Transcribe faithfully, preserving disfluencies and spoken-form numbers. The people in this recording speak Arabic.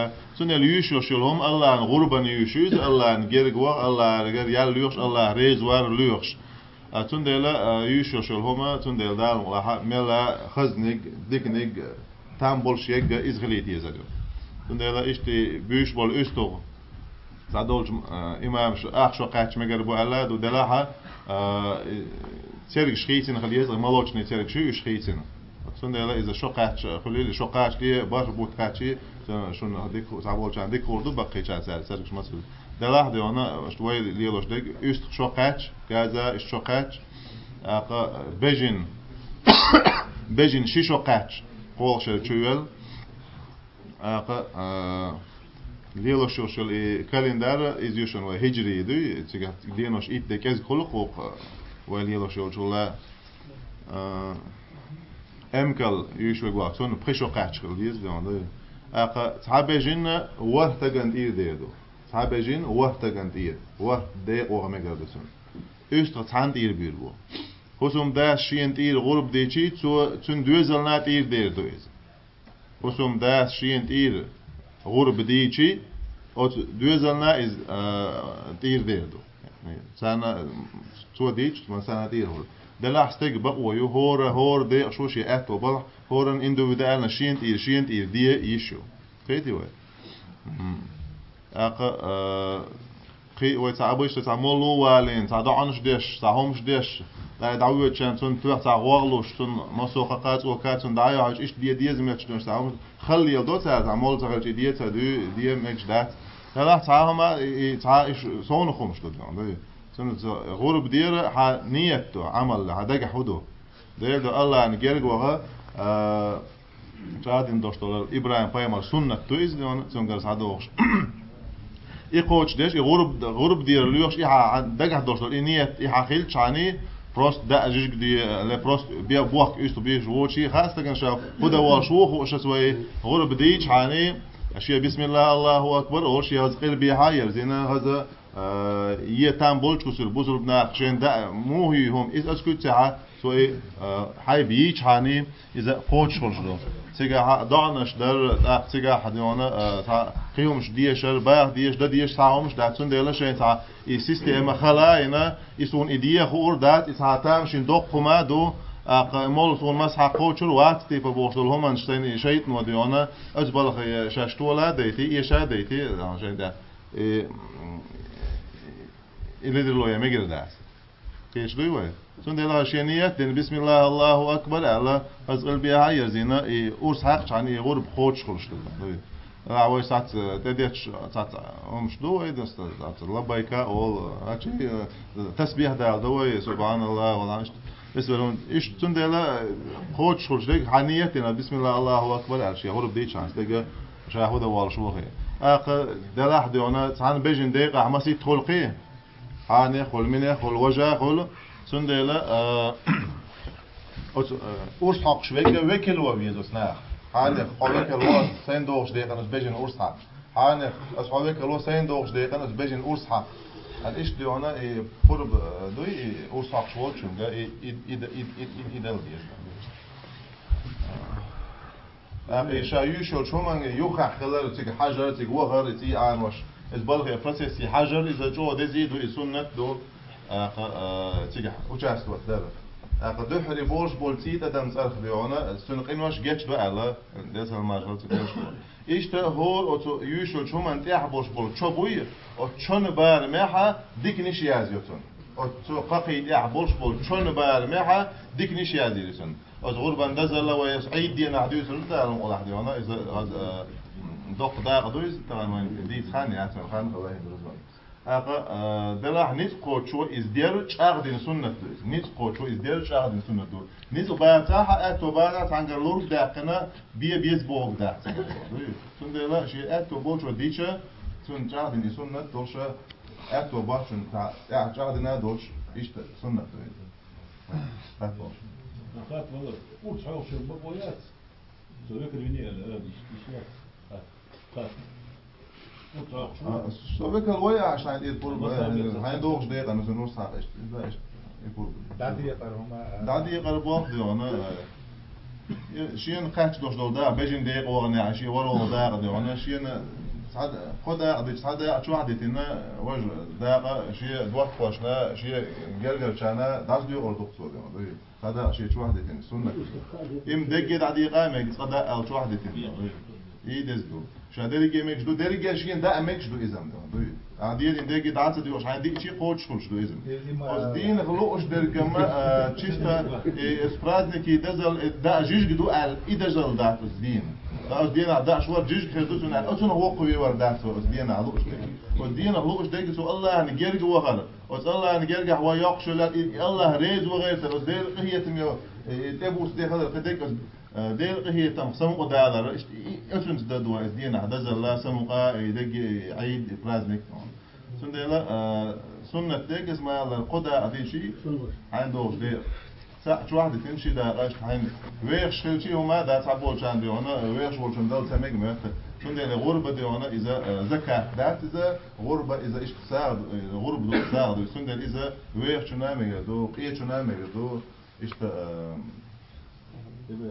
سن اليوش يشلهم الله ان غربا يوشيز الله ان جرجوا الله رجال يال ليوش الله ريز وار ليوش تندلا يوش يشلهم تندلا دال ولا ملا خزنق ديكنق تام بولشيك إزغليتي زادو تندلا إشتي بيش بول إستو زادولج إمام أخ شو قاتش مجر بو الله دو دلاها تيرج شخيتين خليز مالوچني تيرج شو شخيتين تندلا إذا شو قاتش خليل شو قاتش لي باش بوت قاتشي شون هديك زابولج عندك كردو بقي چان سر سرش مسل دلاه دي أنا شوي ليلوش ديك إست شو قاتش كذا إست شو قاتش أق بيجين بيجين شيشو قاتش قول شل شوال أق ليلوش شل كالندر إزيوشن وهجري دو تيجا دينوش إيت دكاز كل قوق وليلوش شل أمكال يشوي قاعدون بخشوا قاتش خليز ديان أق تعبجين وقت جندير ديدو تعبجين وقت جندير وقت دق وغمجردسون أست تعندير بيربو خصوم ده شين تير غرب ديشي تو تون دوزل نات تير دير دوز خصوم ده شين تير غرب ديشي أو دوزل نا إز تير دير دو سنة تو ديش ما سنة تير هو ده لاحستك بقوا يو هور هور ده شو شيء أتو بل هورن إندوفيدالنا شين تير شين تير دي يشو خيتي وين أق قي ويتعبوش تتعملوا والين تعدعنش ديش تعهمش ديش لا دعوة شان تون توه تعوالوش تون مسوق قات وكات تون دعيا عش إيش دي دي زميت شنو تعمل خلي يلدو تعال تعمل تعال دي تعدو دي مش دات لا تعهم تع إيش صون خمش تدعون تون غرب دير ح نيته عمل هداك حدو ده ده الله أن جرج وها تعادين دوشتول إبراهيم بايمر سنة تويز دون تون قرص عدوش إيقوش ديش غرب غرب دير ليوش إيها دقح دوشتول إنيت إيها خيل شاني بروست دا أجيك دي لا بروست بيا بوق إستو بيش ووشي خاصة كان شاف خدا والشوخ وش سوي غرب ديش حاني أشياء بسم الله الله أكبر أول شيء هذا قيل بيهاير زينا هذا يتام بولش كسر بوزر بناقشين دا مو هي هم إذا أسكت ساعة سوي حي بيش حاني إذا قوتش خلصلو تيجا دعنش در تيجا حديونا قيومش ديش الباع ديش دا ديش ساهمش داتون ديلا شين سا السيستم خلا هنا يسون إدية خور دات إسهاتام شين دوق ما دو مول سون مسح قوتشل وات تيبا بوصل هم أنشتين شيء نوديونا أجبل خي شاشتولا ديتي يشا ديتي عشان ده اللي دلوا يا مجر داس كيش دوي سون ديلا شينيات دين بسم الله الله أكبر على أزغل بيها يرزينا أورس حق عن يغرب خوش خلش دوي عوي ساعة تديش ساعة أمش دو إيه دست ساعة لبيك أول أشي تسبيح ده دوي سبحان الله ولا إيش بس لون إيش تون ديلا خوش خلش ديك حنيتنا بسم الله الله أكبر على شيء غرب ديش عن ديك شاهده وال شو هي أق دلا حد أنا تعال بيجن دقيقة حماسي تخلقي حاني خل مني خل وجه خل تون ديلا أورس حق شوية وكل وبيزوس ناخ حاني خالك الوقت سين دوغش دقيقة نس بيجن أورس حق حاني أصحابك الوقت سين دوغش دقيقة نس بيجن أورس حق الإيش دي أنا إيه قرب دوي أورس حق شوال شون ده إيه إيه إيه إيه إيه إيه ده أخي شايو شو شو من يوخ خلال تيجي حجر تيجي وغر تيجي عانوش البلغ فرنسي حجر إذا جو ده زيدو السنة دو تيجي وجاست وقت ده أخ ده حري بولش بولتيت أدم صرخ بيعنا السنقين واش جيتش بقى لا ده سال ما شغلت كلش إيش ده هور أو يوشو شو من تيح بولش بول شو بوي أو شون بار ماها ديك نيش يازيوتون أو تو قاقي تيح بولش بول شون بار ماها ديك نيش يازيوتون أو زغور بندزل لا ويسعيد دينا عديو سنت ده المقول أحد يوانا إذا هذا دق ده قدويز طبعا دي خان يعني خان الله يدرزون أقا دلاه نيت قوتشو إزديار شاغدين سنة دوز نيت قوتشو إزديار شاغدين سنة دوز نيت باتاها أتوبانا تانجرلور داقنا بيه بيز بوغ داق سن دلا شيء أتوبوشو ديشة سن شاغدين سنة دوشة أتوباشن تا شاغدين دوش إيش سنة دوز فاتوش فاتوش وش حوش البقويات سويك الدنيا لا إيش إيش سويك الويا عشان يدبر هاي دوغش دقيقة نزل نص ساعة إيش إيش يدبر دادي يقربهم دادي يقربهم ديونا شين قاتش دوش دول دا بيجين ديق وغني عشي ورو دا قدونا شين صعد خدا قديش صعد شو واحد تينا وجه دا شيء دوات خوشنا شيء جرجر شانا داس ديو أردوك صودي ما دوي صعد شيء شو واحد تينا سنة إم دقيقة عادي قامة صعد أو شو واحد تينا إيه دزدو شو داري جي ميكش دو داري جي شين دا ميكش دو إزم دو دوي عادي إن دقيقة دعات ديو عشان دي شيء قوتش خلش دو إزم أصدين غلوش در كما تشيستا إسبرازنيكي دزل دا جيش جدو ال إدزل دات أصدين أصدينا دا شوار جيش خيردوسون ال أصلا هو قوي وردات أصدينا غلوش دقيقة أصدينا غلوش دقيقة سو الله نجرج وغر أص الله نجرج هو يقشل الله ريز وغير أصدير قهية تميو تبوس ده هذا قديك دير قهية تم سمو قدالر أصلا تدوا أصدينا دزل الله سمو قا يدق عيد إبرازنيك سندلا سنة تيج اسمها القدا أديشي عنده دير ساعة واحدة تمشي دا قاش حين ويرش خلشي هما دا تعبول شان ديونا ويرش ولشان دل تميج مات سندلا غربة ديونا إذا زكاة دات إذا غربة إذا إيش ساعد غربة دو ساعد سندلا إذا ويرش نامي دو قية نامي دو إيش